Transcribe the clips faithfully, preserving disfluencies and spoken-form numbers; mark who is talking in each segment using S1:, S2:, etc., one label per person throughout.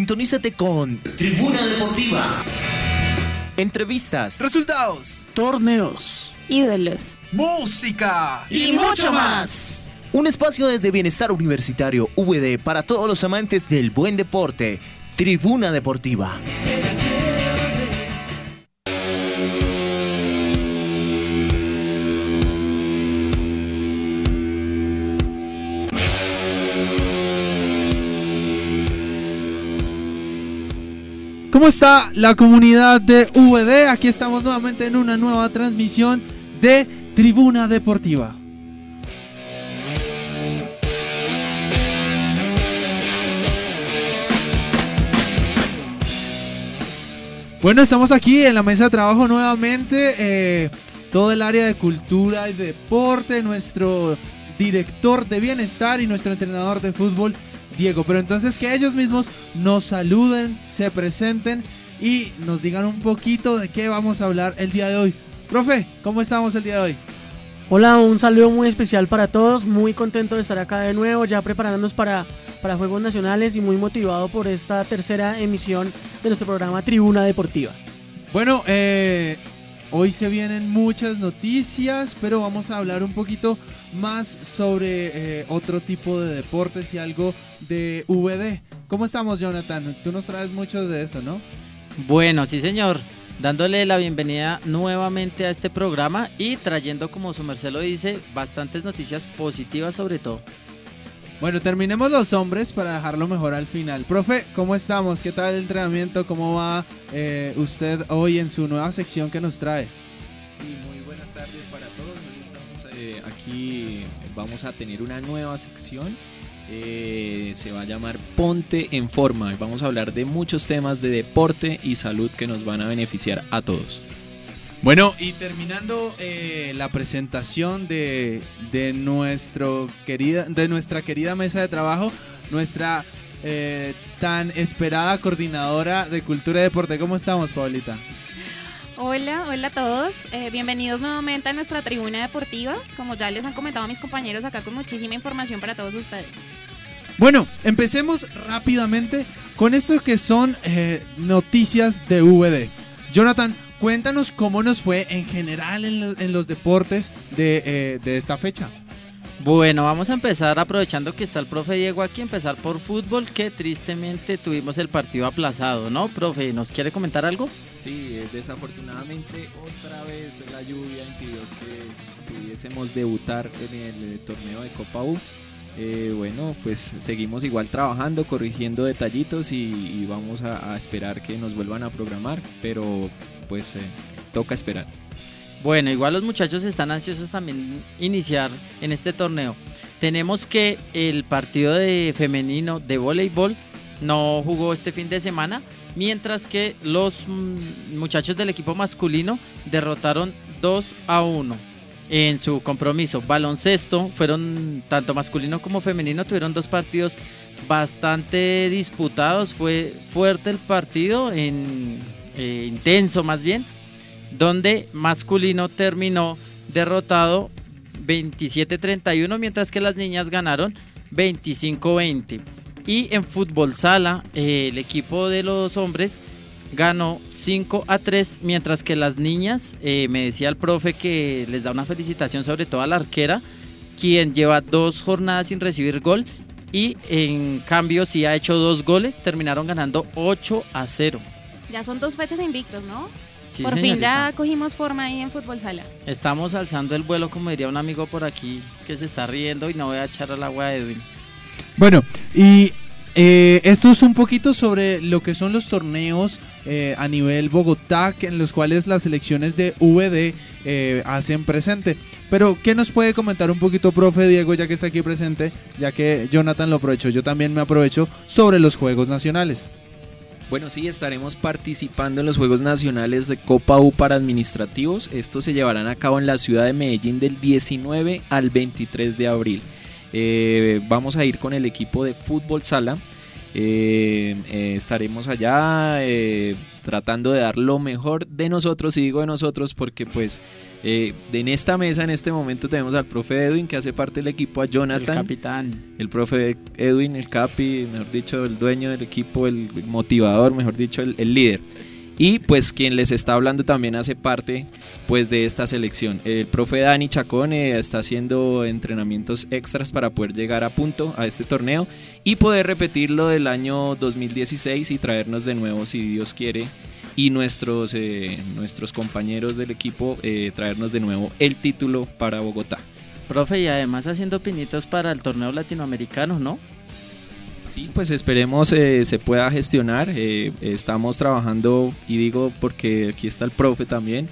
S1: Sintonízate con Tribuna Deportiva. Entrevistas,
S2: resultados,
S3: torneos,
S4: ídolos,
S2: música
S1: y mucho más. Un espacio desde Bienestar Universitario V D para todos los amantes del buen deporte. Tribuna Deportiva.
S2: ¿Cómo está la comunidad de V D? Aquí estamos nuevamente en una nueva transmisión de Tribuna Deportiva. Bueno, estamos aquí en la mesa de trabajo nuevamente, eh, todo el área de cultura y deporte, nuestro director de bienestar y nuestro entrenador de fútbol, Diego. Pero entonces que ellos mismos nos saluden, se presenten y nos digan un poquito de qué vamos a hablar el día de hoy. Profe, ¿cómo estamos el día de hoy?
S3: Hola, un saludo muy especial para todos, muy contento de estar acá de nuevo, ya preparándonos para, para Juegos Nacionales y muy motivado por esta tercera emisión de nuestro programa Tribuna Deportiva.
S2: Bueno, eh, hoy se vienen muchas noticias, pero vamos a hablar un poquito más sobre eh, otro tipo de deportes y algo de V D. ¿Cómo estamos, Jonathan? Tú nos traes mucho de eso, ¿no?
S5: Bueno, sí señor, dándole la bienvenida nuevamente a este programa y trayendo, como su merced lo dice, bastantes noticias positivas sobre todo.
S2: Bueno, terminemos los hombres para dejarlo mejor al final. Profe, ¿cómo estamos? ¿Qué tal el entrenamiento? ¿Cómo va eh, usted hoy en su nueva sección que nos trae?
S6: Sí, muy buenas tardes para todos. Hoy estamos eh, aquí, vamos a tener una nueva sección. Eh, se va a llamar Ponte en Forma. Vamos a hablar de muchos temas de deporte y salud que nos van a beneficiar a todos.
S2: Bueno, y terminando eh, la presentación de, de, nuestro querida, de nuestra querida mesa de trabajo, nuestra eh, tan esperada coordinadora de cultura y deporte. ¿Cómo estamos, Paulita?
S4: Hola, hola a todos, eh, bienvenidos nuevamente a nuestra tribuna deportiva. Como ya les han comentado mis compañeros acá, con muchísima información para todos ustedes.
S2: Bueno, empecemos rápidamente con esto que son eh, noticias de V D. Jonathan, cuéntanos cómo nos fue en general en, lo, en los deportes de, eh, de esta fecha.
S5: Bueno, vamos a empezar aprovechando que está el profe Diego aquí, empezar por fútbol, que tristemente tuvimos el partido aplazado, ¿no, profe? ¿Nos quiere comentar algo?
S6: Sí, desafortunadamente otra vez la lluvia impidió que pudiésemos debutar en el torneo de Copa U. Eh, bueno, pues seguimos igual trabajando, corrigiendo detallitos y, y vamos a, a esperar que nos vuelvan a programar, pero pues eh, toca esperar.
S5: Bueno, igual los muchachos están ansiosos también iniciar en este torneo. Tenemos que el partido de femenino de voleibol no jugó este fin de semana, mientras que los muchachos del equipo masculino derrotaron dos a uno en su compromiso. Baloncesto, fueron tanto masculino como femenino, tuvieron dos partidos bastante disputados, fue fuerte el partido, en, eh, intenso más bien, donde masculino terminó derrotado veintisiete a treinta y uno, mientras que las niñas ganaron veinticinco a veinte. Y en fútbol sala, eh, el equipo de los hombres ganó cinco a tres, mientras que las niñas, eh, me decía el profe que les da una felicitación sobre todo a la arquera, quien lleva dos jornadas sin recibir gol y en cambio sí ha hecho dos goles, terminaron ganando ocho a cero.
S4: Ya son dos fechas invictos, ¿no?
S5: Sí,
S4: por
S5: señorita.
S4: fin ya cogimos forma ahí en fútbol sala.
S5: Estamos alzando el vuelo, como diría un amigo por aquí que se está riendo, y no voy a echar al agua a Edwin.
S2: Bueno, y eh, esto es un poquito sobre lo que son los torneos eh, a nivel Bogotá, en los cuales las selecciones de V D eh, hacen presente. Pero, ¿qué nos puede comentar un poquito, profe Diego, ya que está aquí presente, ya que Jonathan lo aprovechó, yo también me aprovecho, sobre los Juegos Nacionales?
S6: Bueno, sí, estaremos participando en los Juegos Nacionales de Copa U para administrativos. Estos se llevarán a cabo en la ciudad de Medellín del diecinueve al veintitrés de abril. Eh, vamos a ir con el equipo de fútbol sala Eh, eh, estaremos allá eh, tratando de dar lo mejor de nosotros, y digo de nosotros porque pues eh, en esta mesa en este momento tenemos al profe Edwin, que hace parte del equipo, a Jonathan,
S5: El capitán.
S6: el profe Edwin, el capi, mejor dicho, el dueño del equipo, el motivador, mejor dicho, el, el líder. Y pues quien les está hablando también hace parte pues de esta selección. El profe Dani Chacón eh, está haciendo entrenamientos extras para poder llegar a punto a este torneo y poder repetir lo del año dos mil dieciséis y traernos de nuevo, si Dios quiere, y nuestros, eh, nuestros compañeros del equipo eh, traernos de nuevo el título para Bogotá.
S5: Profe, y además haciendo pinitos para el torneo latinoamericano, ¿no?
S6: Sí, pues esperemos eh, se pueda gestionar. Eh, estamos trabajando, y digo porque aquí está el profe también.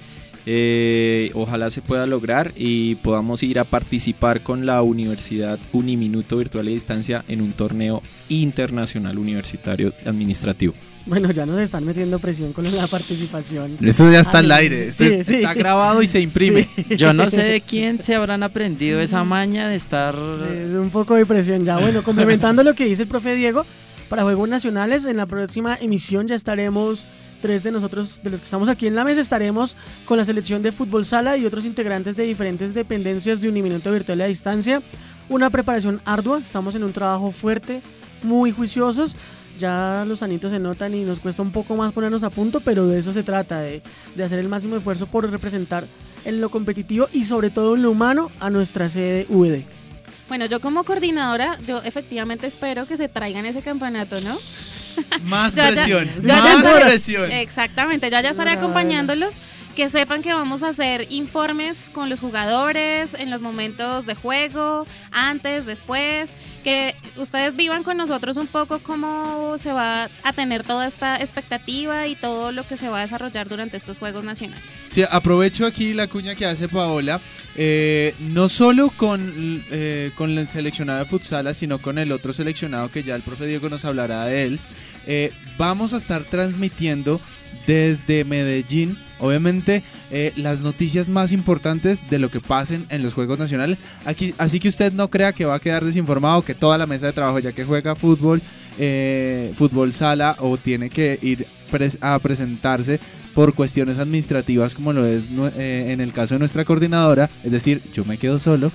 S6: Eh, ojalá se pueda lograr y podamos ir a participar con la Universidad Uniminuto Virtual y Distancia en un torneo internacional universitario administrativo.
S3: Bueno, ya nos están metiendo presión con la participación.
S2: Esto ya está al
S3: Ay,
S2: aire, esto
S3: sí,
S2: es-
S3: sí.
S2: está grabado y se imprime.
S3: Sí.
S5: Yo no sé de quién se habrán aprendido esa maña de estar...
S3: Sí, un poco de presión ya. Bueno, complementando lo que dice el profe Diego, para Juegos Nacionales, en la próxima emisión ya estaremos, tres de nosotros, de los que estamos aquí en la mesa, estaremos con la selección de fútbol sala y otros integrantes de diferentes dependencias de Uniminuto Virtual a Distancia. Una preparación ardua, estamos en un trabajo fuerte, muy juiciosos. Ya los anitos se notan y nos cuesta un poco más ponernos a punto, pero de eso se trata, de, de hacer el máximo esfuerzo por representar en lo competitivo y sobre todo en lo humano a nuestra sede U V D.
S4: Bueno, yo como coordinadora, yo efectivamente espero que se traigan ese campeonato, ¿no?
S2: Más
S4: Yo ya-
S2: presión,
S3: yo ya
S2: más
S3: estaré-
S2: presión.
S4: Exactamente, yo allá estaré
S3: Bueno,
S4: acompañándolos, que sepan que vamos a hacer informes con los jugadores en los momentos de juego, antes, después, que ustedes vivan con nosotros un poco cómo se va a tener toda esta expectativa y todo lo que se va a desarrollar durante estos Juegos Nacionales.
S2: Sí, aprovecho aquí la cuña que hace Paola, eh, no solo con, eh, con el seleccionado de futsala, sino con el otro seleccionado que ya el profe Diego nos hablará de él. Eh, vamos a estar transmitiendo desde Medellín, obviamente, eh, las noticias más importantes de lo que pasen en los Juegos Nacionales. Aquí, así que usted no crea que va a quedar desinformado, que toda la mesa de trabajo, ya que juega fútbol, eh, fútbol sala o tiene que ir pres- a presentarse por cuestiones administrativas, como lo es nue- eh, en el caso de nuestra coordinadora, es decir, yo me quedo solo.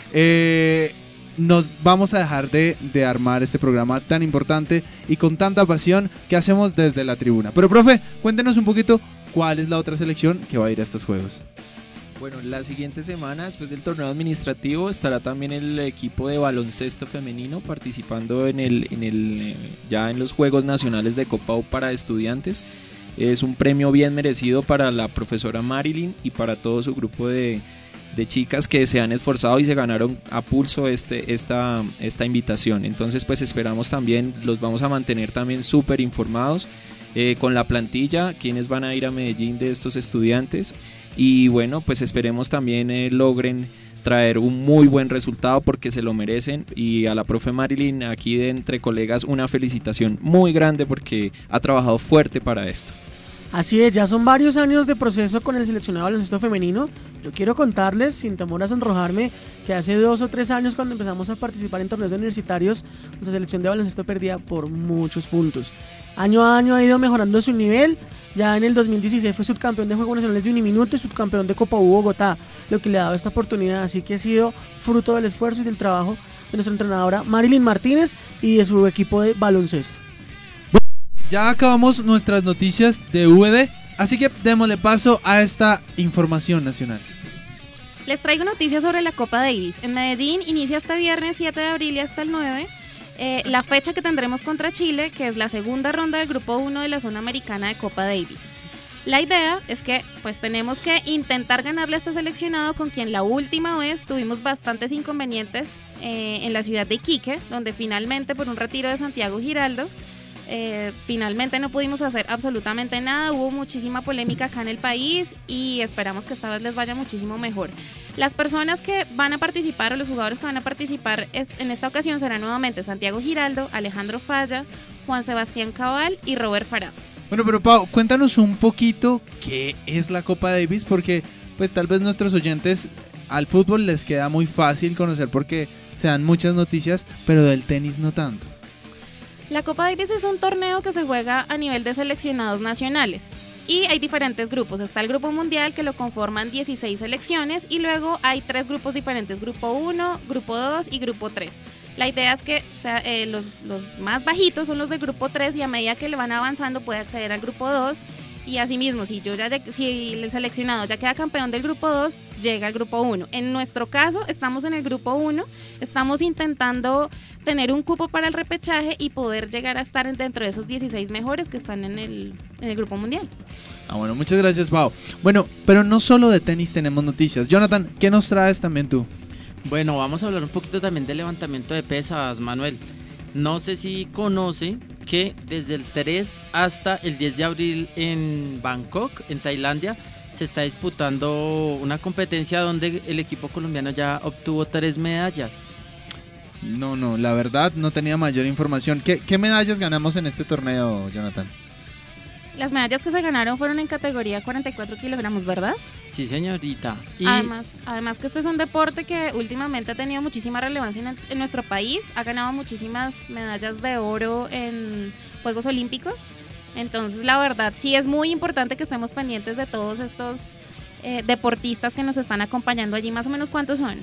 S2: Eh, nos vamos a dejar de, de armar este programa tan importante y con tanta pasión que hacemos desde la tribuna. Pero profe, cuéntenos un poquito cuál es la otra selección que va a ir a estos juegos.
S6: Bueno, la siguiente semana, después del torneo administrativo, estará también el equipo de baloncesto femenino participando en el, en el eh, ya en los Juegos Nacionales de Copa U para estudiantes. Es un premio bien merecido para la profesora Marilyn y para todo su grupo de, de chicas que se han esforzado y se ganaron a pulso este, esta, esta invitación. Entonces pues esperamos también, los vamos a mantener también súper informados eh, con la plantilla, quienes van a ir a Medellín de estos estudiantes, y bueno, pues esperemos también eh, logren traer un muy buen resultado porque se lo merecen. Y a la profe Marilyn, aquí de entre colegas, una felicitación muy grande porque ha trabajado fuerte para esto.
S3: Así es, ya son varios años de proceso con el seleccionado de baloncesto femenino. Yo quiero contarles, sin temor a sonrojarme, que hace dos o tres años, cuando empezamos a participar en torneos universitarios, nuestra selección de baloncesto perdía por muchos puntos. Año a año ha ido mejorando su nivel. Ya en el dos mil dieciséis fue subcampeón de Juegos Nacionales de Uniminuto y subcampeón de Copa U Bogotá, lo que le ha dado esta oportunidad. Así que ha sido fruto del esfuerzo y del trabajo de nuestra entrenadora Marilyn Martínez y de su equipo de baloncesto.
S2: Ya acabamos nuestras noticias de U V D, así que démosle paso a esta información nacional.
S4: Les traigo noticias sobre la Copa Davis. En Medellín inicia este viernes siete de abril y hasta el nueve. Eh, la fecha que tendremos contra Chile, que es la segunda ronda del grupo uno de la zona americana de Copa Davis. La idea es que pues tenemos que intentar ganarle a este seleccionado con quien la última vez tuvimos bastantes inconvenientes eh, en la ciudad de Iquique, donde finalmente por un retiro de Santiago Giraldo, eh, finalmente no pudimos hacer absolutamente nada. Hubo muchísima polémica acá en el país y esperamos que esta vez les vaya muchísimo mejor. Las personas que van a participar o los jugadores que van a participar es, en esta ocasión serán nuevamente Santiago Giraldo, Alejandro Falla, Juan Sebastián Cabal y Robert Farah.
S2: Bueno, pero Pau, cuéntanos un poquito qué es la Copa Davis, porque pues tal vez nuestros oyentes al fútbol les queda muy fácil conocer porque se dan muchas noticias, pero del tenis no tanto.
S4: La Copa Davis es un torneo que se juega a nivel de seleccionados nacionales y hay diferentes grupos. Está el grupo mundial que lo conforman dieciséis selecciones y luego hay tres grupos diferentes, grupo uno, grupo dos y grupo tres. La idea es que sea, eh, los, los más bajitos son los del grupo tres y a medida que le van avanzando puede acceder al grupo dos y asimismo si, yo ya, si el seleccionado ya queda campeón del grupo dos, llega al grupo uno. En nuestro caso estamos en el grupo uno, estamos intentando tener un cupo para el repechaje y poder llegar a estar dentro de esos dieciséis mejores que están en el, en el grupo mundial.
S2: Ah, bueno, muchas gracias, Pau. Bueno, pero no solo de tenis tenemos noticias. Jonathan, ¿qué nos traes también tú?
S5: Bueno, vamos a hablar un poquito también del levantamiento de pesas, Manuel. No sé si conoce que desde el tres hasta el diez de abril en Bangkok, en Tailandia, se está disputando una competencia donde el equipo colombiano ya obtuvo tres medallas.
S2: No, no, la verdad no tenía mayor información. ¿Qué, qué medallas ganamos en este torneo, Jonathan?
S4: Las medallas que se ganaron fueron en categoría cuarenta y cuatro kilogramos, ¿verdad?
S5: Sí, señorita.
S4: Y además, además que este es un deporte que últimamente ha tenido muchísima relevancia en, en nuestro país. Ha ganado muchísimas medallas de oro en Juegos Olímpicos. Entonces, la verdad, sí es muy importante que estemos pendientes de todos estos eh, deportistas que nos están acompañando allí. ¿Más o menos cuántos son?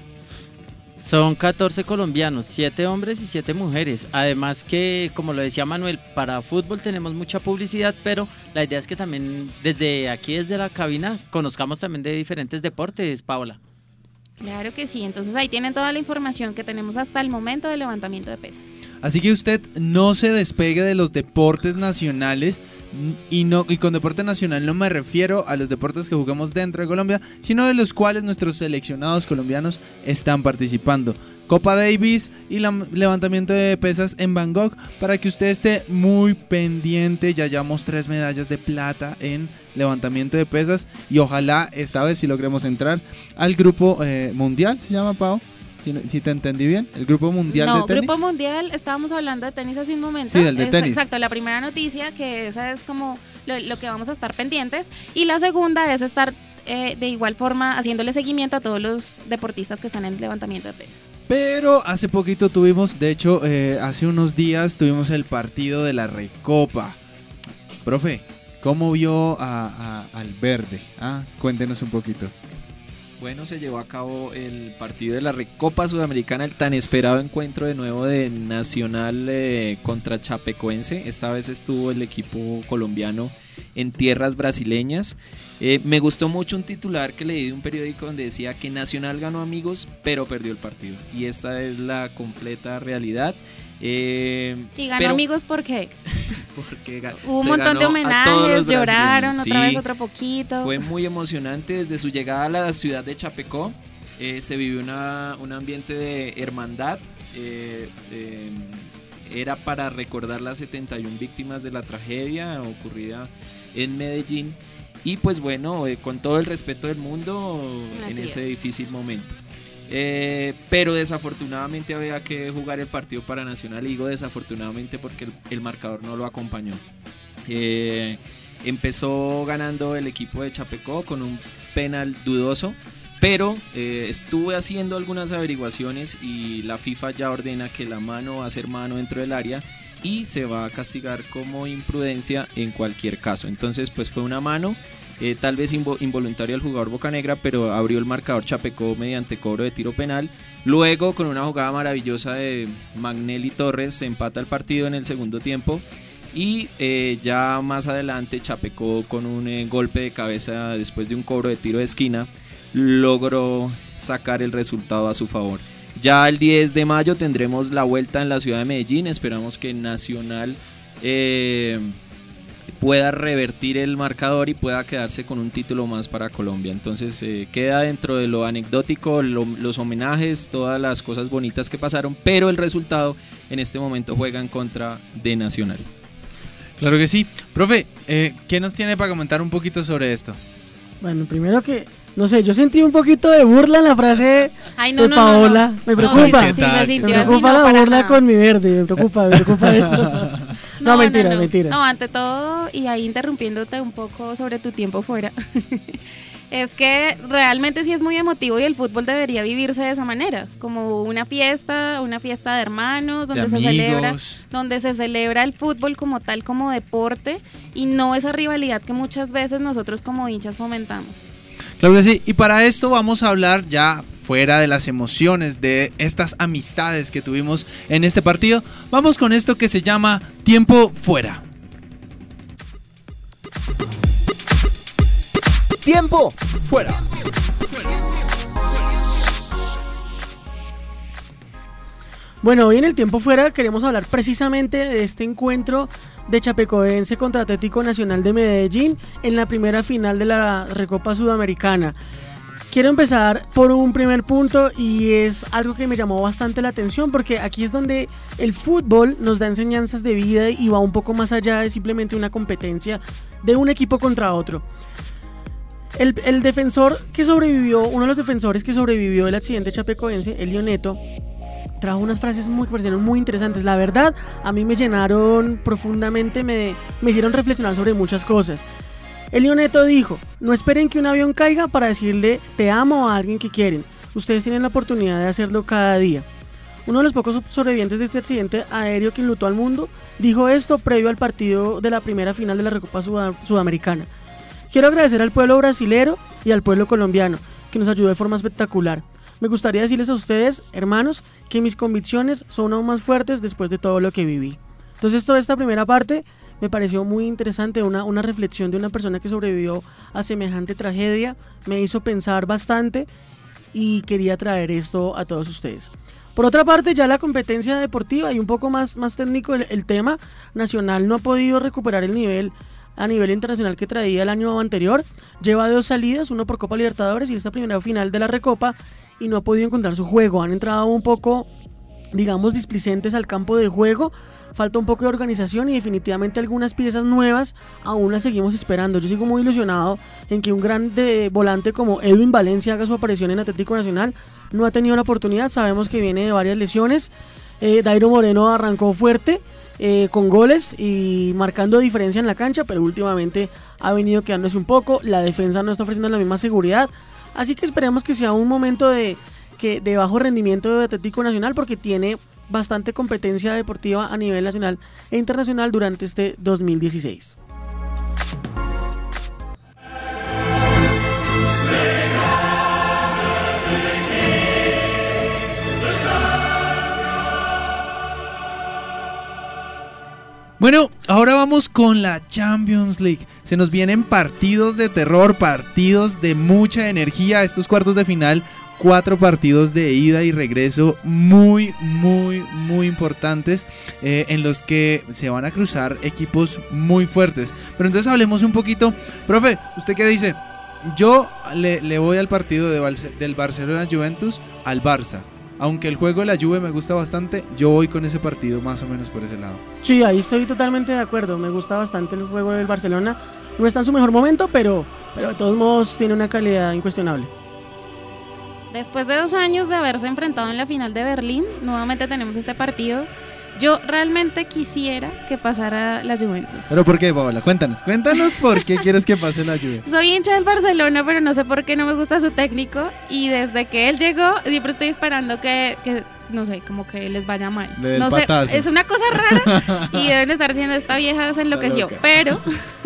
S5: Son catorce colombianos, siete hombres y siete mujeres. Además que, como lo decía Manuel, para fútbol tenemos mucha publicidad, pero la idea es que también desde aquí, desde la cabina, conozcamos también de diferentes deportes, Paola.
S4: Claro que sí, entonces ahí tienen toda la información que tenemos hasta el momento del levantamiento de pesas.
S2: Así que usted no se despegue de los deportes nacionales y no y con deporte nacional no me refiero a los deportes que jugamos dentro de Colombia, sino de los cuales nuestros seleccionados colombianos están participando. Copa Davis y la, levantamiento de pesas en Bangkok, para que usted esté muy pendiente. Ya llevamos tres medallas de plata en levantamiento de pesas y ojalá esta vez sí logremos entrar al grupo eh, mundial, ¿se llama, Pau? Si, si te entendí bien, el grupo mundial
S4: no,
S2: de tenis.
S4: Grupo mundial, estábamos hablando de tenis hace un momento.
S2: Sí, el de
S4: es,
S2: tenis.
S4: Exacto, la primera noticia, que esa es como lo, lo que vamos a estar pendientes. Y la segunda es estar eh, de igual forma haciéndole seguimiento a todos los deportistas que están en levantamiento de pesas.
S2: Pero hace poquito tuvimos, de hecho, eh, hace unos días tuvimos el partido de la Recopa. Profe, ¿cómo vio a, a, al verde? Ah, cuéntenos un poquito.
S6: Bueno, se llevó a cabo el partido de la Recopa Sudamericana, el tan esperado encuentro de nuevo de Nacional eh, contra Chapecoense. Esta vez estuvo el equipo colombiano en tierras brasileñas. Eh, me gustó mucho un titular que leí de un periódico donde decía que Nacional ganó, amigos, pero perdió el partido. Y esta es la completa realidad. Eh,
S4: y ganó,
S6: pero,
S4: amigos, ¿por qué?
S6: Porque
S4: hubo un montón de homenajes, lloraron,
S6: sí,
S4: otra vez otro poquito.
S6: Fue muy emocionante. Desde su llegada a la ciudad de Chapecó eh, se vivió una, un ambiente de hermandad. Eh, eh, era para recordar las setenta y una víctimas de la tragedia ocurrida en Medellín. Y pues bueno, eh, con todo el respeto del mundo Así en ese es. difícil momento. Eh, pero desafortunadamente había que jugar el partido para Nacional. Y digo desafortunadamente porque el, el marcador no lo acompañó. Eh, empezó ganando el equipo de Chapecó con un penal dudoso, pero eh, estuve haciendo algunas averiguaciones y la FIFA ya ordena que la mano va a ser mano dentro del área y se va a castigar como imprudencia en cualquier caso. Entonces pues fue una mano. Eh, tal vez invo- involuntario al jugador Bocanegra, pero abrió el marcador Chapecó mediante cobro de tiro penal. Luego, con una jugada maravillosa de Magnelli Torres, se empata el partido en el segundo tiempo. Y eh, ya más adelante Chapecó, con un eh, golpe de cabeza después de un cobro de tiro de esquina, logró sacar el resultado a su favor. Ya el diez de mayo tendremos la vuelta en la ciudad de Medellín. Esperamos que Nacional Eh, pueda revertir el marcador y pueda quedarse con un título más para Colombia. Entonces eh, queda dentro de lo anecdótico, lo, los homenajes, todas las cosas bonitas que pasaron, pero el resultado en este momento juega en contra de Nacional.
S2: Claro que sí. Profe, eh, ¿qué nos tiene para comentar un poquito sobre esto?
S3: Bueno, primero que, no sé, yo sentí un poquito de burla en la frase
S4: Ay, no,
S3: de
S4: no,
S3: Paola.
S4: no, no.
S3: Me preocupa.
S2: No, ¿qué tal?
S3: Me
S4: Me
S3: preocupa
S4: así, no,
S3: la
S4: para
S3: burla
S4: nada.
S3: con mi verde, me preocupa, me preocupa eso. No, no, mentira,
S4: no.
S3: mentira.
S4: No, ante todo, y ahí interrumpiéndote un poco sobre tu tiempo fuera. Es que realmente sí es muy emotivo y el fútbol debería vivirse de esa manera, como una fiesta, una fiesta de hermanos, donde
S2: De
S4: se celebra,
S2: amigos.
S4: donde se celebra el fútbol como tal, como deporte, y no esa rivalidad que muchas veces nosotros como hinchas fomentamos.
S2: Claro que sí, y para esto vamos a hablar ya fuera de las emociones, de estas amistades que tuvimos en este partido. Vamos con esto que se llama Tiempo Fuera.
S1: Tiempo fuera.
S3: Bueno, hoy en el tiempo fuera queremos hablar precisamente de este encuentro de Chapecoense contra Atlético Nacional de Medellín en la primera final de la Recopa Sudamericana. Quiero empezar por un primer punto y es algo que me llamó bastante la atención porque aquí es donde el fútbol nos da enseñanzas de vida y va un poco más allá de simplemente una competencia de un equipo contra otro. El, el defensor que sobrevivió, uno de los defensores que sobrevivió del accidente chapecoense, Elio Neto, trajo unas frases muy, que parecieron muy interesantes. La verdad, a mí me llenaron profundamente, me, me hicieron reflexionar sobre muchas cosas. Elio Neto dijo: no esperen que un avión caiga para decirle te amo a alguien que quieren. Ustedes tienen la oportunidad de hacerlo cada día. Uno de los pocos sobrevivientes de este accidente aéreo que enlutó al mundo dijo esto previo al partido de la primera final de la Recopa Sud- Sudamericana. Quiero agradecer al pueblo brasilero y al pueblo colombiano, que nos ayudó de forma espectacular. Me gustaría decirles a ustedes, hermanos, que mis convicciones son aún más fuertes después de todo lo que viví. Entonces toda esta primera parte me pareció muy interesante, una, una reflexión de una persona que sobrevivió a semejante tragedia, me hizo pensar bastante y quería traer esto a todos ustedes. Por otra parte, ya la competencia deportiva y un poco más, más técnico el, el tema, Nacional no ha podido recuperar el nivel a nivel internacional que traía el año anterior. Lleva dos salidas, uno por Copa Libertadores y esta primera final de la Recopa, y no ha podido encontrar su juego. Han entrado un poco, digamos, displicentes al campo de juego, falta un poco de organización y definitivamente algunas piezas nuevas aún las seguimos esperando. Yo sigo muy ilusionado en que un gran de volante como Edwin Valencia haga su aparición en Atlético Nacional. No ha tenido la oportunidad, sabemos que viene de varias lesiones. eh, Dairo Moreno arrancó fuerte, Eh, con goles y marcando diferencia en la cancha, pero últimamente ha venido quedándose un poco, la defensa no está ofreciendo la misma seguridad, así que esperemos que sea un momento de, que, de bajo rendimiento de Atlético Nacional, porque tiene bastante competencia deportiva a nivel nacional e internacional durante este dos mil dieciséis.
S2: Bueno, ahora vamos con la Champions League. Se nos vienen partidos de terror, partidos de mucha energía. Estos cuartos de final, cuatro partidos de ida y regreso muy, muy, muy importantes, eh, en los que se van a cruzar equipos muy fuertes. Pero entonces hablemos un poquito. Profe, ¿usted qué dice? Yo le, le voy al partido de Barce- del Barcelona-Juventus al Barça. Aunque el juego de la Juve me gusta bastante, yo voy con ese partido más o menos por ese lado.
S3: Sí, ahí estoy totalmente de acuerdo, me gusta bastante el juego del Barcelona. No está en su mejor momento, pero, pero de todos modos tiene una calidad incuestionable.
S4: Después de dos años de haberse enfrentado en la final de Berlín, nuevamente tenemos este partido. Yo realmente quisiera que pasara la Juventus.
S2: ¿Pero por qué, Paola? Cuéntanos, cuéntanos por qué quieres que pase la Juve.
S4: Soy hincha del Barcelona, pero no sé por qué no me gusta su técnico. Y desde que él llegó, siempre estoy esperando que, que no sé, como que les vaya mal.
S2: Le dé el
S4: No sé,
S2: patazo.
S4: es una cosa rara y deben estar diciendo, esta vieja se enloqueció.
S2: loca.
S4: Pero,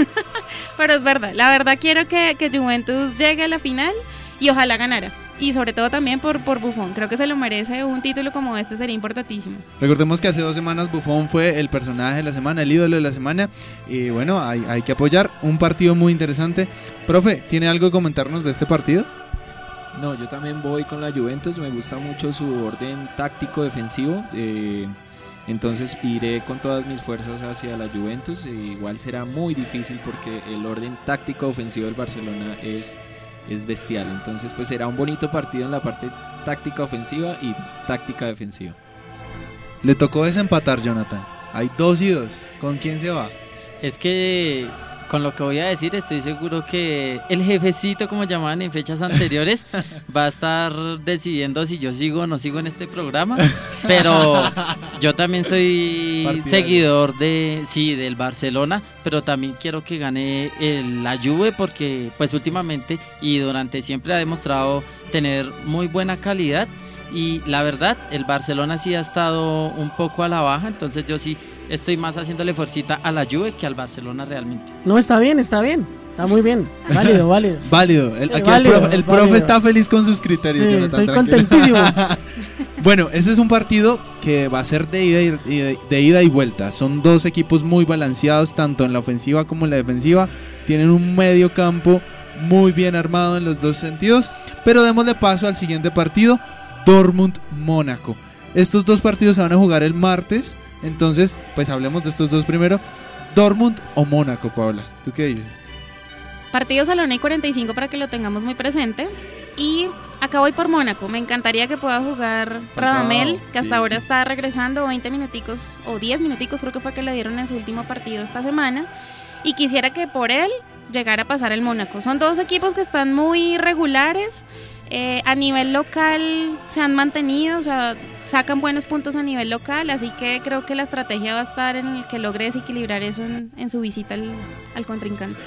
S4: pero es verdad, la verdad quiero que, que Juventus llegue a la final y ojalá ganara. Y sobre todo también por, por Buffon. Creo que se lo merece, un título como este sería importantísimo.
S2: Recordemos que hace dos semanas Buffon fue el personaje de la semana, el ídolo de la semana. Y bueno, hay, hay que apoyar. Un partido muy interesante. Profe, ¿tiene algo que comentarnos de este partido?
S6: No, yo también voy con la Juventus, me gusta mucho su orden táctico defensivo, eh, entonces iré con todas mis fuerzas hacia la Juventus. E igual será muy difícil porque el orden táctico ofensivo del Barcelona es, es bestial, entonces pues será un bonito partido en la parte táctica ofensiva y táctica defensiva.
S2: Le tocó desempatar, Jonathan. Hay dos y dos. ¿Con quién se va?
S5: Es que con lo que voy a decir estoy seguro que el jefecito, como llamaban en fechas anteriores, va a estar decidiendo si yo sigo o no sigo en este programa, pero Yo también soy
S2: Partidario.
S5: seguidor de, sí, del Barcelona, pero también quiero que gane el, la Juve porque pues últimamente y durante siempre ha demostrado tener muy buena calidad y la verdad el Barcelona sí ha estado un poco a la baja, entonces yo sí estoy más haciéndole fuercita a la Juve que al Barcelona realmente.
S3: No, está bien, está bien. Está muy bien. Válido, válido.
S2: Válido. El, aquí
S3: válido,
S2: el, profe, el profe
S3: válido.
S2: está feliz con sus criterios,
S3: Sí,
S2: Jonathan,
S3: estoy
S2: tranquilo.
S3: contentísimo.
S2: Bueno, este es un partido que va a ser de ida y, y- de ida y vuelta. Son dos equipos muy balanceados, tanto en la ofensiva como en la defensiva. Tienen un medio campo muy bien armado en los dos sentidos. Pero démosle paso al siguiente partido, Dortmund-Mónaco. Estos dos partidos se van a jugar el martes. Entonces, pues hablemos de estos dos primero. ¿Dortmund o Mónaco, Paola? ¿Tú qué dices?
S4: Partidos a la una y cuarenta y cinco para que lo tengamos muy presente. Y acá voy por Mónaco. Me encantaría que pueda jugar Radamel, que hasta
S6: sí.
S4: ahora está regresando veinte minuticos o diez minuticos, creo que fue que le dieron en su último partido esta semana. Y quisiera que por él llegara a pasar el Mónaco. Son dos equipos que están muy regulares. Eh, a nivel local se han mantenido, o sea, sacan buenos puntos a nivel local, así que creo que la estrategia va a estar en el que logre desequilibrar eso en, en su visita al, al contrincante.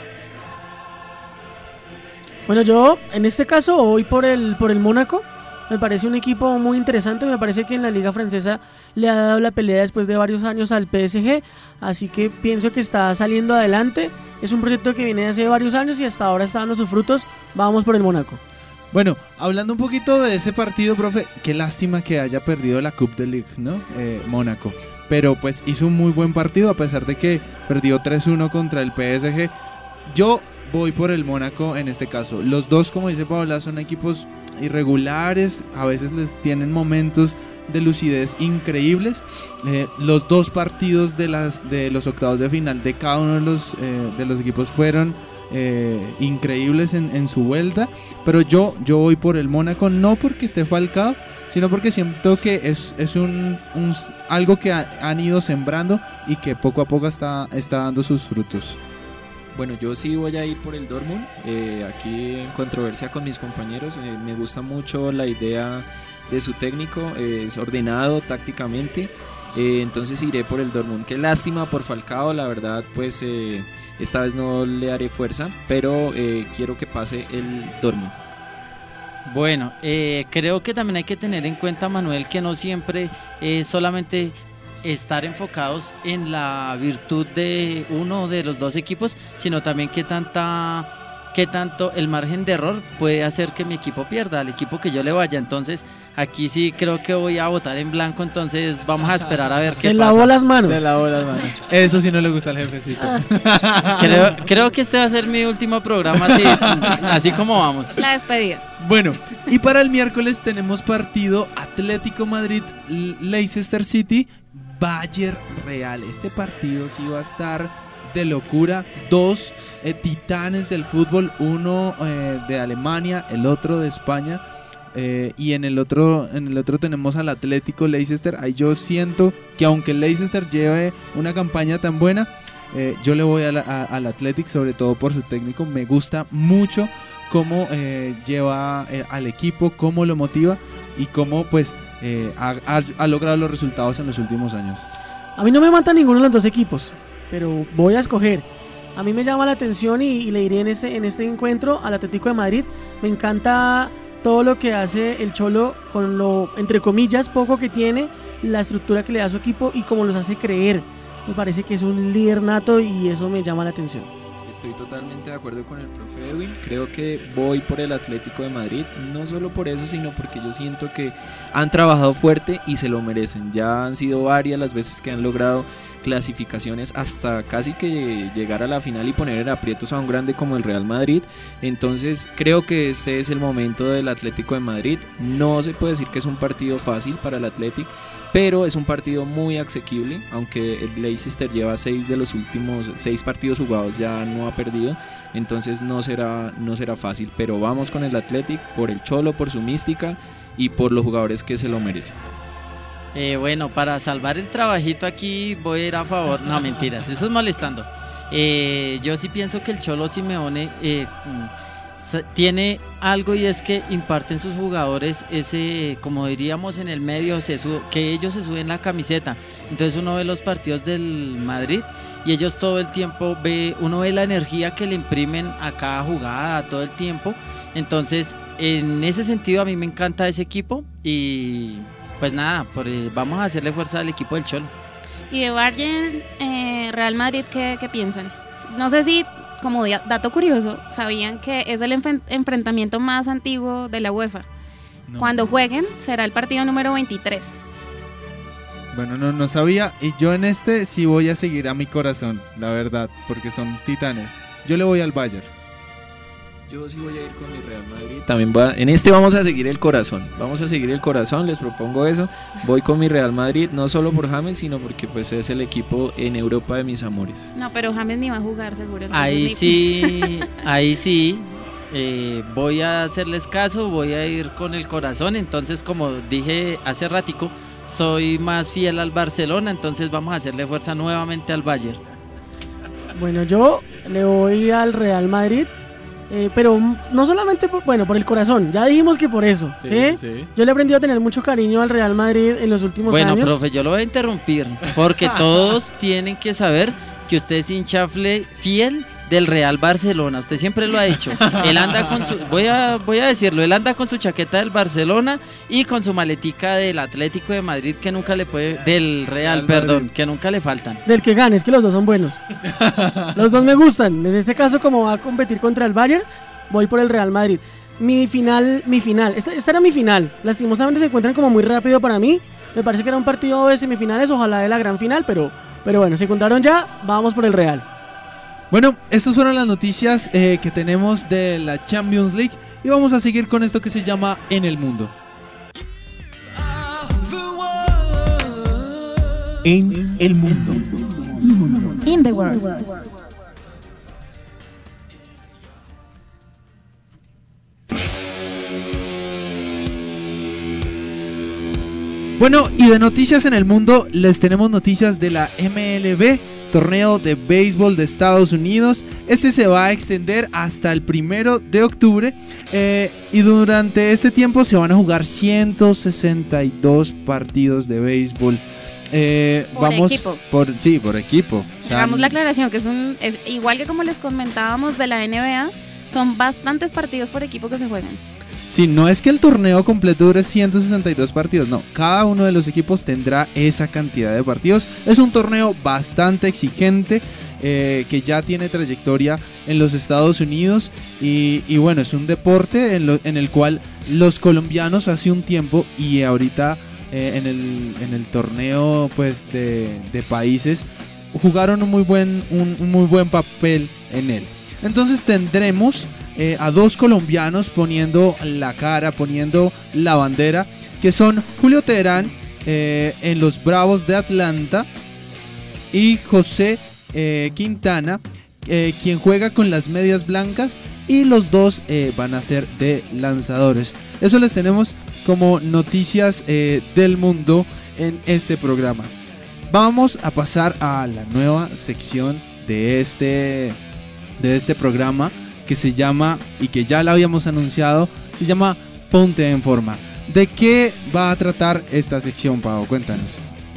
S3: Bueno, yo en este caso voy por el por el Mónaco. Me parece un equipo muy interesante. Me parece que en la liga francesa le ha dado la pelea después de varios años al P S G. Así que pienso que está saliendo adelante. Es un proyecto que viene de hace varios años y hasta ahora está dando sus frutos. Vamos por el Mónaco.
S2: Bueno, hablando un poquito de ese partido, profe, qué lástima que haya perdido la Coupe de Ligue, ¿no? Eh, Mónaco. Pero pues hizo un muy buen partido a pesar de que perdió tres uno contra el P S G. Yo voy por el Mónaco en este caso. Los dos, como dice Paola, son equipos irregulares, a veces les tienen momentos de lucidez increíbles. Eh, los dos partidos de las de los octavos de final de cada uno de los eh, de los equipos fueron eh, increíbles en, en su vuelta, pero yo yo voy por el Mónaco, no porque esté Falcao, sino porque siento que es, es un, un algo que ha, han ido sembrando y que poco a poco está, está dando sus frutos.
S6: Bueno, yo sí voy a ir por el Dortmund. Eh, aquí en controversia con mis compañeros, eh, me gusta mucho la idea de su técnico, eh, es ordenado tácticamente, eh, entonces iré por el Dortmund. Qué lástima por Falcao, la verdad, pues eh, esta vez no le daré fuerza, pero eh, quiero que pase el Dortmund.
S5: Bueno, eh, creo que también hay que tener en cuenta, Manuel, que no siempre es solamente estar enfocados en la virtud de uno de los dos equipos, sino también qué tanta, qué tanto el margen de error puede hacer que mi equipo pierda, al equipo que yo le vaya. Entonces, aquí sí creo que voy a votar en blanco, entonces vamos a esperar a ver qué
S3: Se
S5: pasa.
S3: lavó las manos.
S2: Se lavó las manos. Eso sí no le gusta al jefecito.
S5: Creo, creo que este va a ser mi último programa así, así como vamos.
S4: La despedida.
S2: Bueno, y para el miércoles tenemos partido Atlético Madrid, Leicester City, Bayern Real. Este partido sí va a estar de locura. Dos eh, titanes del fútbol, uno eh, de Alemania, el otro de España. Eh, y en el otro en el otro tenemos al Atlético Leicester. Ahí yo siento que aunque el Leicester lleve una campaña tan buena, eh, yo le voy a la, a, al Atlético, sobre todo por su técnico. Me gusta mucho cómo eh, lleva eh, al equipo, cómo lo motiva y cómo pues eh, ha, ha, ha logrado los resultados en los últimos años.
S3: A mí no me mata ninguno de los dos equipos, pero voy a escoger. A mí me llama la atención y, y le diré en este, en este encuentro al Atlético de Madrid. Me encanta todo lo que hace el Cholo con lo, entre comillas, poco que tiene, la estructura que le da a su equipo y cómo los hace creer. Me parece que es un líder nato y eso me llama la atención.
S6: Estoy totalmente de acuerdo con el profe Edwin. Creo que voy por el Atlético de Madrid, no solo por eso, sino porque yo siento que han trabajado fuerte y se lo merecen. Ya han sido varias las veces que han logrado clasificaciones hasta casi que llegar a la final y poner en aprietos a un grande como el Real Madrid. Entonces creo que este es el momento del Atlético de Madrid. No se puede decir que es un partido fácil para el Atlético, pero es un partido muy asequible, aunque el Leicester lleva seis de los últimos seis partidos jugados, ya no ha perdido, entonces no será, no será fácil, pero vamos con el Athletic por el Cholo, por su mística y por los jugadores que se lo merecen.
S5: Eh, bueno, para salvar el trabajito aquí voy a ir a favor, no mentiras, eso es molestando. Eh, yo sí pienso que el Cholo Simeone eh, se- tiene algo y es que imparten sus jugadores ese, como diríamos en el medio, se su- que ellos se suben la camiseta. Entonces uno ve los partidos del Madrid y ellos todo el tiempo ve, uno ve la energía que le imprimen a cada jugada todo el tiempo. Entonces en ese sentido a mí me encanta ese equipo y pues nada, por, eh, vamos a hacerle fuerza al equipo del Cholo.
S4: Y de Bayern, eh, Real Madrid, ¿qué, qué piensan? No sé si, como dia- dato curioso, sabían que es el enfen- enfrentamiento más antiguo de la UEFA.
S2: No.
S4: Cuando jueguen, será el partido número veintitrés.
S2: Bueno, no, no sabía. Y yo en este sí voy a seguir a mi corazón, la verdad, porque son titanes. Yo le voy al Bayern.
S6: Yo sí voy a ir con mi Real Madrid. También va, en este vamos a seguir el corazón. Vamos a seguir el corazón, les propongo eso. Voy con mi Real Madrid, no solo por James, sino porque pues es el equipo en Europa de mis amores.
S4: No, pero James ni va a jugar, seguro. entonces
S5: Ahí
S4: ni-
S5: sí, ahí sí, eh, voy a hacerles caso, voy a ir con el corazón. Entonces, como dije hace ratico, soy más fiel al Barcelona, entonces vamos a hacerle fuerza nuevamente al Bayern.
S3: Bueno, yo le voy al Real Madrid, eh, pero no solamente por, bueno, por el corazón, ya dijimos que por eso, ¿sí?
S2: sí.
S3: Yo le he aprendido a tener mucho cariño al Real Madrid en los últimos
S5: Bueno,
S3: años.
S5: profe, yo lo voy a interrumpir, porque todos tienen que saber que usted es hincha fle- fiel del Real Barcelona, usted siempre lo ha dicho. Él anda con su, voy a, voy a decirlo, él anda con su chaqueta del Barcelona y con su maletica del Atlético de Madrid que nunca le puede, del Real,
S2: Real
S5: perdón,
S2: Madrid.
S5: que nunca le faltan.
S3: Del que gane, es que los dos son buenos. Los dos me gustan. En este caso, como va a competir contra el Bayern, voy por el Real Madrid. Mi final, mi final. Esta, esta era mi final. Lastimosamente se encuentran como muy rápido para mí. Me parece que era un partido de semifinales, ojalá de la gran final, pero, pero bueno, se encontraron ya, vamos por el Real.
S2: Bueno, estas fueron las noticias eh, que tenemos de la Champions League y vamos a seguir con esto que se llama En el Mundo.
S1: En el mundo.
S4: In the world.
S2: Bueno, y de noticias en el mundo les tenemos noticias de la M L B, torneo de béisbol de Estados Unidos. Este se va a extender hasta el primero de octubre eh, y durante este tiempo se van a jugar ciento sesenta y dos partidos de béisbol. Eh,
S4: Por
S2: vamos
S4: equipo.
S2: por sí, por equipo. O sea,
S4: Hagamos la aclaración que es un es igual que como les comentábamos de la N B A, son bastantes partidos por equipo que se juegan.
S2: Sí, no es que el torneo completo dure ciento sesenta y dos partidos, no, cada uno de los equipos tendrá esa cantidad de partidos. Es un torneo bastante exigente eh, que ya tiene trayectoria en los Estados Unidos y, y bueno, es un deporte en, lo- en el cual los colombianos hace un tiempo y ahorita eh, en, el, en el torneo pues de, de países jugaron un muy buen, un, un muy buen papel en él. Entonces tendremos eh, a dos colombianos poniendo la cara, poniendo la bandera, que son Julio Teherán eh, en los Bravos de Atlanta y José eh, Quintana, eh, quien juega con las medias blancas, y los dos eh, van a ser de lanzadores. Eso les tenemos como noticias eh, del mundo en este programa. Vamos a pasar a la nueva sección de este, de este programa que se llama, y que ya la habíamos anunciado, se llama Ponte en Forma. ¿De qué va a tratar esta sección, Pau? Cuéntanos.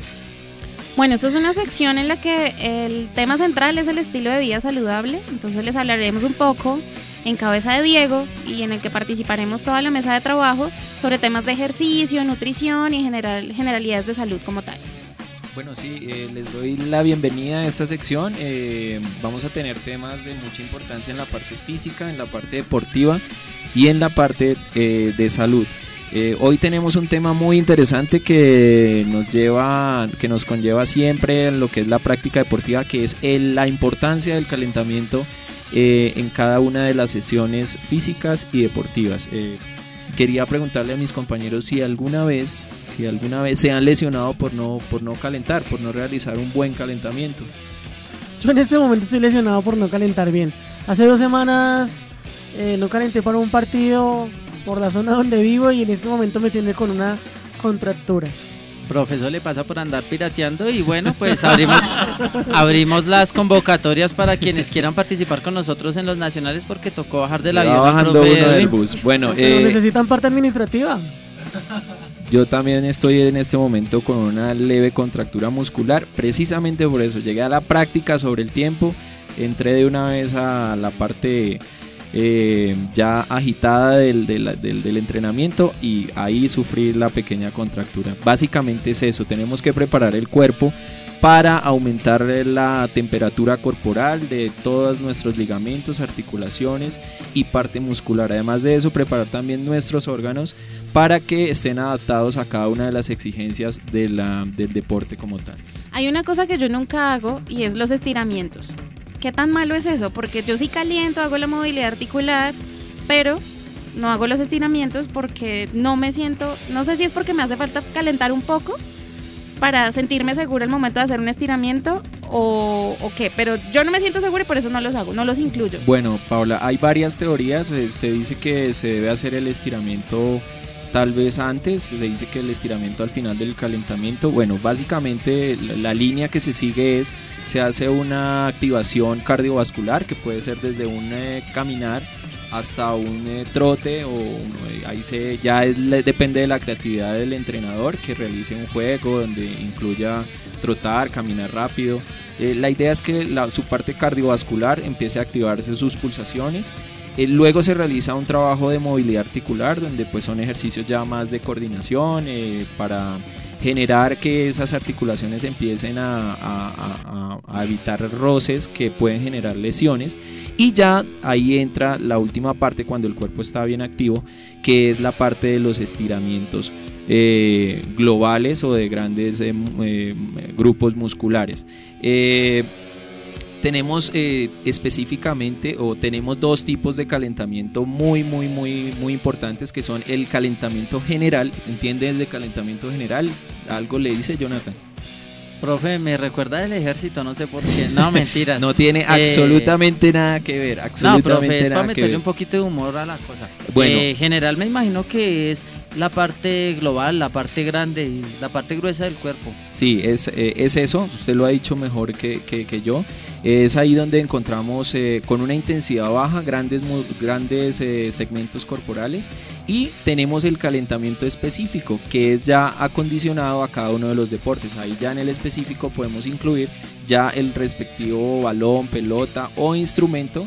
S4: Bueno, esto es una sección en la que el tema central es el estilo de vida saludable, entonces les hablaremos un poco en cabeza de Diego y en el que participaremos toda la mesa de trabajo sobre temas de ejercicio, nutrición y general, generalidades de salud como tal.
S6: Bueno, sí, eh, les doy la bienvenida a esta sección. Eh, vamos a tener temas de mucha importancia en la parte física, en la parte deportiva y en la parte eh, de salud. Eh, hoy tenemos un tema muy interesante que nos lleva, que nos conlleva siempre en lo que es la práctica deportiva, que es el- la importancia del calentamiento eh, en cada una de las sesiones físicas y deportivas. Eh, quería preguntarle a mis compañeros si alguna vez, si alguna vez se han lesionado por no, por no calentar, por no realizar un buen calentamiento.
S3: Yo en este momento estoy lesionado por no calentar bien. Hace dos semanas eh, no calenté para un partido por la zona donde vivo y en este momento me tiene con una contractura.
S5: Profesor, le pasa por andar pirateando y bueno, pues abrimos, abrimos las convocatorias para quienes quieran participar con nosotros en los nacionales porque tocó bajar del
S6: Se
S5: avión.
S6: va
S5: al
S6: bajando
S5: profe
S6: uno del
S5: Edwin.
S6: bus. Bueno,
S3: Pero
S6: eh,
S3: necesitan parte administrativa.
S6: yo también estoy en este momento con una leve contractura muscular, precisamente por eso llegué a la práctica sobre el tiempo, entré de una vez a la parte eh, ya agitada del, del, del, del entrenamiento y ahí sufrí la pequeña contractura. Básicamente es eso, tenemos que preparar el cuerpo para aumentar la temperatura corporal de todos nuestros ligamentos, articulaciones y parte muscular. Además de eso, preparar también nuestros órganos para que estén adaptados a cada una de las exigencias de la, del deporte como tal.
S4: Hay una cosa que yo nunca hago y es los estiramientos. ¿Qué tan malo es eso? Porque yo sí caliento, hago la movilidad articular, pero no hago los estiramientos porque no me siento, no sé si es porque me hace falta calentar un poco para sentirme segura al momento de hacer un estiramiento o, o qué, pero yo no me siento segura y por eso no los hago, no los incluyo.
S6: Bueno, Paula, hay varias teorías, se, se dice que se debe hacer el estiramiento tal vez antes, se dice que el estiramiento al final del calentamiento. Bueno, básicamente la, la línea que se sigue es, se hace una activación cardiovascular que puede ser desde un eh, caminar hasta un eh, trote o un, ahí se ya es le, depende de la creatividad del entrenador que realice un juego donde incluya trotar, caminar rápido. Eh, la idea es que la, su parte cardiovascular empiece a activarse sus pulsaciones. Eh, luego se realiza un trabajo de movilidad articular donde pues son ejercicios ya más de coordinación eh, para generar que esas articulaciones empiecen a, a, a, a evitar roces que pueden generar lesiones, y ya ahí entra la última parte cuando el cuerpo está bien activo, que es la parte de los estiramientos eh, globales o de grandes eh, eh, grupos musculares. Eh, tenemos eh, específicamente o tenemos dos tipos de calentamiento muy muy muy muy importantes, que son el calentamiento general. ¿Entiende el de calentamiento general? ¿Algo le dice Jonathan?
S5: Profe, me recuerda del ejército, no sé por qué. No, mentiras.
S6: No tiene
S5: Eh,
S6: absolutamente nada que ver,
S5: No,
S6: absolutamente
S5: profe, es para
S6: nada que
S5: meterle
S6: ver.
S5: un poquito de humor a la cosa.
S6: Bueno.
S5: Eh, general me imagino que es la parte global, la parte grande y la parte gruesa del cuerpo.
S6: Sí, es, eh, es eso, usted lo ha dicho mejor que, que, que yo. Es ahí donde encontramos eh, con una intensidad baja grandes, mu- grandes eh, segmentos corporales, y tenemos el calentamiento específico, que es ya acondicionado a cada uno de los deportes. Ahí ya en el específico podemos incluir ya el respectivo balón, pelota o instrumento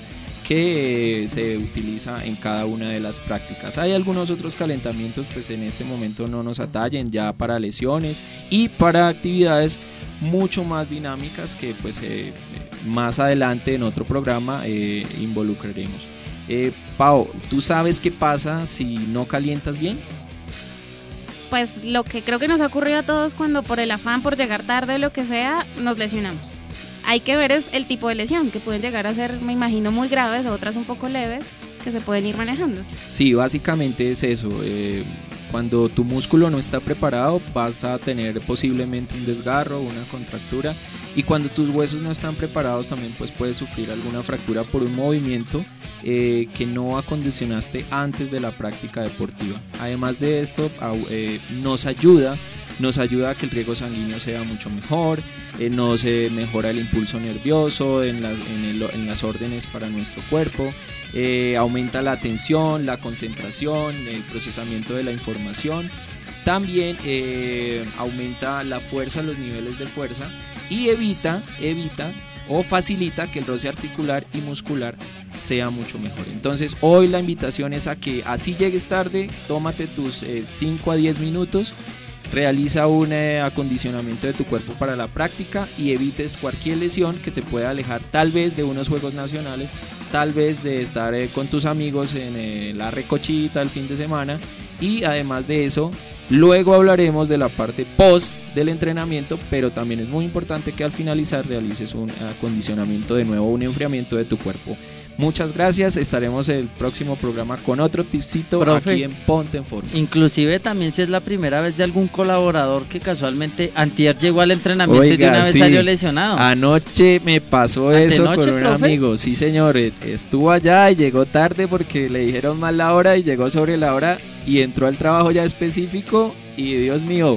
S6: que eh, se utiliza en cada una de las prácticas. Hay algunos otros calentamientos, pues en este momento no nos atallen, ya para lesiones y para actividades mucho más dinámicas que pues eh, más adelante en otro programa eh, involucraremos. Eh, Pau, ¿tú sabes qué pasa si no calientas bien?
S4: Pues lo que creo que nos ha ocurrido a todos cuando por el afán, por llegar tarde, lo que sea, nos lesionamos. Hay que ver es el tipo de lesión, que pueden llegar a ser, me imagino, muy graves, otras un poco leves, que se pueden ir manejando.
S6: Sí, básicamente es eso. Eh, cuando tu músculo no está preparado, vas a tener posiblemente un desgarro, una contractura, y cuando tus huesos no están preparados también pues puedes sufrir alguna fractura por un movimiento eh, que no acondicionaste antes de la práctica deportiva. Además de esto, au- eh, nos ayuda nos ayuda a que el riego sanguíneo sea mucho mejor, eh, nos eh, mejora el impulso nervioso en las, en, el- en las órdenes para nuestro cuerpo, eh, aumenta la atención, la concentración, el procesamiento de la información, también eh, aumenta la fuerza, los niveles de fuerza, y evita, evita o facilita que el roce articular y muscular sea mucho mejor. Entonces hoy la invitación es a que así llegues tarde, tómate tus eh, cinco a diez minutos, realiza un eh, acondicionamiento de tu cuerpo para la práctica y evites cualquier lesión que te pueda alejar tal vez de unos juegos nacionales, tal vez de estar eh, con tus amigos en eh, la recochita el fin de semana. Y además de eso, luego hablaremos de la parte post del entrenamiento, pero también es muy importante que al finalizar realices un acondicionamiento de nuevo, un enfriamiento de tu cuerpo. Muchas gracias, estaremos el próximo programa con otro tipcito.
S5: Profe,
S6: aquí en Ponte en Forma.
S5: Inclusive también si es la primera vez de algún colaborador que casualmente antier llegó al entrenamiento y de
S6: Oiga,
S5: una vez
S6: sí.
S5: salió lesionado.
S6: Anoche me pasó eso
S5: ¿Antenoche,
S6: con un
S5: profe?
S6: amigo, sí señor, eh, estuvo allá y llegó tarde porque le dijeron mal la hora y llegó sobre la hora y entró al trabajo ya específico y Dios mío,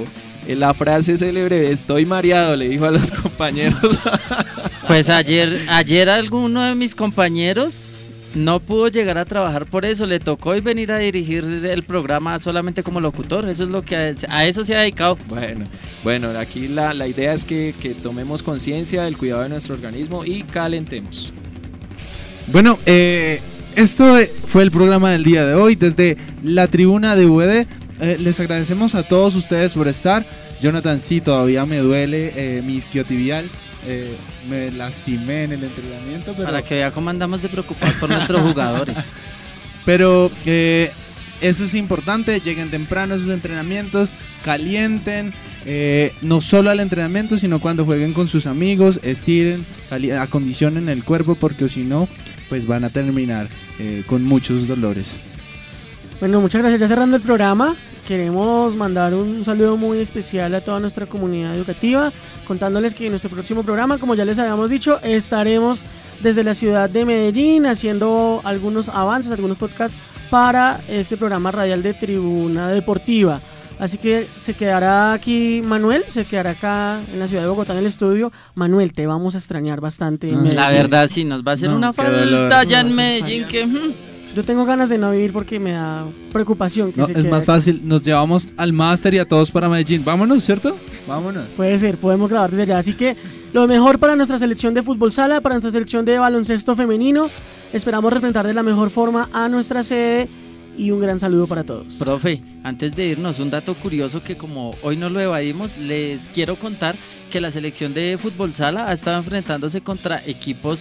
S6: la frase célebre, estoy mareado, le dijo a los compañeros.
S5: Pues ayer, ayer alguno de mis compañeros no pudo llegar a trabajar por eso, le tocó y venir a dirigir el programa solamente como locutor, eso es lo que a, a eso se ha dedicado.
S6: Bueno, bueno, aquí la, la idea es que, que tomemos conciencia del cuidado de nuestro organismo y calentemos.
S2: Bueno, eh, esto fue el programa del día de hoy desde la tribuna de U V D. Eh, les agradecemos a todos ustedes por estar. Jonathan, sí, todavía me duele eh, mi isquiotibial. Eh, me lastimé en el entrenamiento, pero...
S5: Para que vea cómo andamos de preocupados por nuestros jugadores.
S2: Pero eh, eso es importante, lleguen temprano a sus entrenamientos, calienten, eh, no solo al entrenamiento, sino cuando jueguen con sus amigos, estiren, cali- acondicionen el cuerpo, porque si no, pues van a terminar eh, con muchos dolores.
S3: Bueno, muchas gracias. Ya cerrando el programa, queremos mandar un saludo muy especial a toda nuestra comunidad educativa, contándoles que en nuestro próximo programa, como ya les habíamos dicho, estaremos desde la ciudad de Medellín haciendo algunos avances, algunos podcasts para este programa radial de Tribuna Deportiva. Así que se quedará aquí Manuel, se quedará acá en la ciudad de Bogotá en el estudio. Manuel, te vamos a extrañar bastante en Medellín.
S5: La verdad sí, nos va a hacer
S2: No,
S5: una
S2: qué dolor.
S5: falta allá en
S3: No,
S5: Medellín que... mm,
S3: Yo tengo ganas de no vivir porque me da preocupación que
S2: No,
S3: se
S2: es
S3: quede
S2: más
S3: acá.
S2: fácil, nos llevamos al máster y a todos para Medellín. Vámonos, ¿cierto? Vámonos.
S3: Puede ser, podemos grabar desde allá. Así que lo mejor para nuestra selección de fútbol sala, para nuestra selección de baloncesto femenino. Esperamos representar de la mejor forma a nuestra sede y un gran saludo para todos.
S5: Profe, antes de irnos, un dato curioso que como hoy no lo evadimos, les quiero contar que la selección de fútbol sala ha estado enfrentándose contra equipos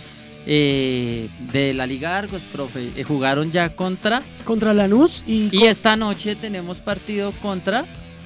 S5: eh, de la Liga Argos, profe. Eh, jugaron ya contra...
S3: Contra Lanús y,
S5: Y
S3: co-
S5: esta noche tenemos partido contra...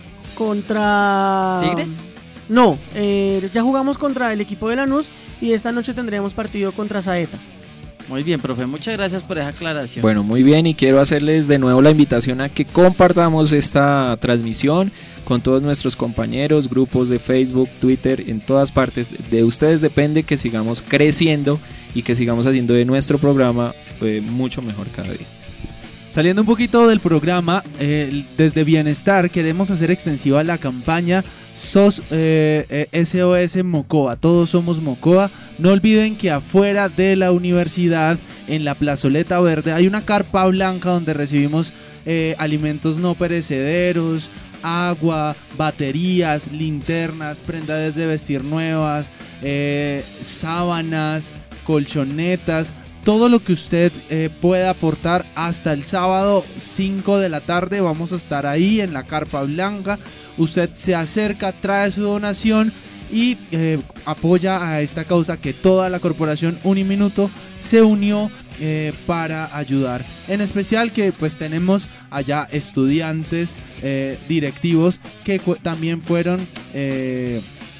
S3: contra...
S5: ¿Tigres?
S3: No, eh, ya jugamos contra el equipo de Lanús y esta noche tendremos partido contra Saeta.
S5: Muy bien, profe, muchas gracias por esa aclaración.
S6: Bueno, muy bien, y quiero hacerles de nuevo la invitación a que compartamos esta transmisión con todos nuestros compañeros, grupos de Facebook, Twitter, en todas partes. De ustedes depende que sigamos creciendo y que sigamos haciendo de nuestro programa eh, mucho mejor cada día.
S2: Saliendo un poquito del programa, eh, desde Bienestar queremos hacer extensiva la campaña SOS, eh, eh, S O S Mocoa, todos somos Mocoa. No olviden que afuera de la universidad, en la plazoleta verde, hay una carpa blanca donde recibimos eh, alimentos no perecederos, agua, baterías, linternas, prendas de vestir nuevas, eh, sábanas, colchonetas. Todo lo que usted eh, pueda aportar hasta el sábado cinco de la tarde. Vamos a estar ahí en la carpa blanca. Usted se acerca, trae su donación y eh, apoya a esta causa que toda la corporación Uniminuto se unió eh, para ayudar. En especial que pues tenemos allá estudiantes, eh, directivos que cu- también fueron eh,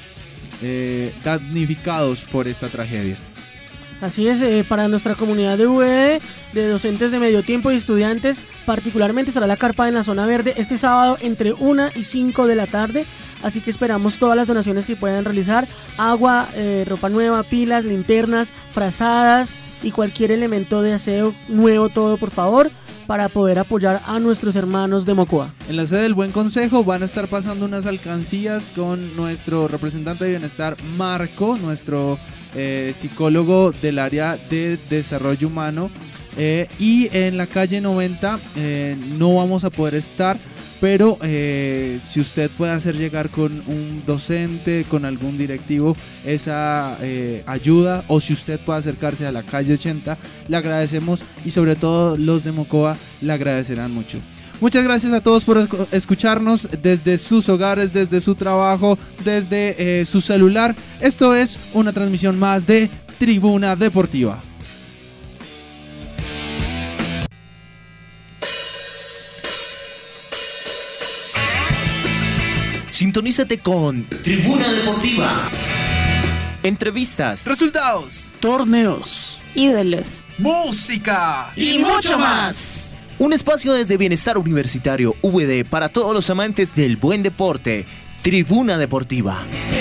S2: eh, damnificados por esta tragedia.
S3: Así es, eh, para nuestra comunidad de U V D, de docentes de medio tiempo y estudiantes, particularmente estará la carpa en la zona verde este sábado entre una y cinco de la tarde, así que esperamos todas las donaciones que puedan realizar, agua, eh, ropa nueva, pilas, linternas, frazadas y cualquier elemento de aseo nuevo, todo por favor, para poder apoyar a nuestros hermanos de Mocoa.
S2: En la sede del Buen Consejo van a estar pasando unas alcancías con nuestro representante de bienestar Marco, nuestro eh, psicólogo del área de desarrollo humano, eh, y en la calle noventa eh, no vamos a poder estar, pero eh, si usted puede hacer llegar con un docente, con algún directivo esa eh, ayuda, o si usted puede acercarse a la calle ochenta, le agradecemos, y sobre todo los de Mocoa le agradecerán mucho. Muchas gracias a todos por escu- escucharnos desde sus hogares, desde su trabajo, desde eh, su celular. Esto es una transmisión más de Tribuna Deportiva.
S1: Sintonízate con Tribuna Deportiva. Entrevistas,
S7: Resultados,
S3: Torneos.
S4: Ídolos.
S7: música.
S1: y mucho más. Un espacio desde Bienestar Universitario U V D para todos los amantes del buen deporte. Tribuna Deportiva.